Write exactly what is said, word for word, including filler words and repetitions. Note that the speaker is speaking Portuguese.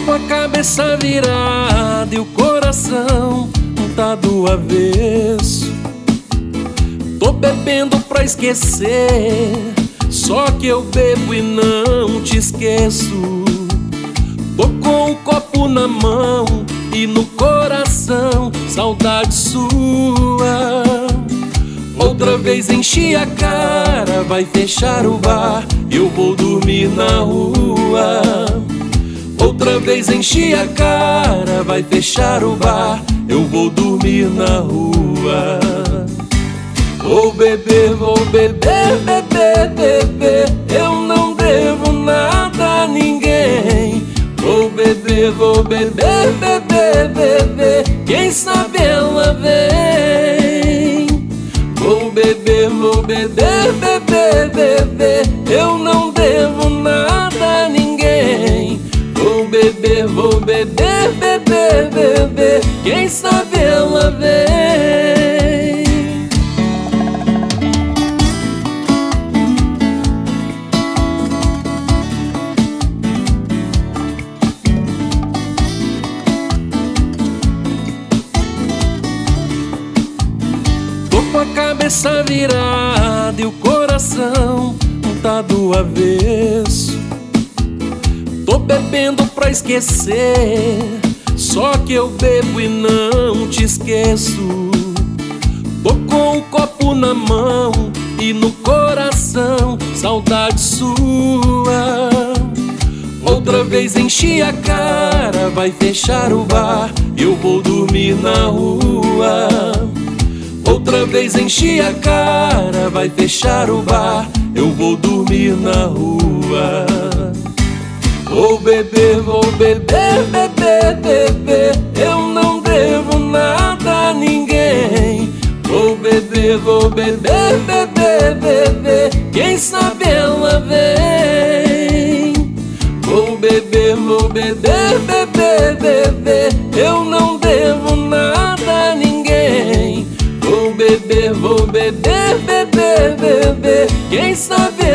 com a cabeça virada e o coração tá do avesso. Tô bebendo pra esquecer, só que eu bebo e não te esqueço. Tô com o copo na mão e no coração saudade sua. Outra vez enchi a cara, vai fechar o bar, eu vou dormir na rua. Outra vez enchi a cara, vai fechar o bar, eu vou dormir na rua. Vou beber, vou beber, beber, beber, eu não devo nada a ninguém. Vou beber, vou beber, beber, beber, quem sabe ela vem. Vou beber, vou beber, beber, beber, eu não devo nada a ninguém. Vou beber, vou beber, beber, beber, quem sabe ela vem. Tô com a cabeça virada e o coração tá do avesso. Tô bebendo pra esquecer, só que eu bebo e não te esqueço. Tô com o copo na mão e no coração saudade sua. Outra vez enchi a cara, vai fechar o bar, eu vou dormir na rua. Outra vez enchi a cara, vai fechar o bar, eu vou dormir na rua. Vou beber, vou beber, beber, beber, eu não devo nada a ninguém. Vou beber, vou beber, beber, beber, quem sabe ela vem. Vou beber, vou beber, beber, beber, eu não devo nada a ninguém. Vou beber, vou beber, beber, beber, quem sabe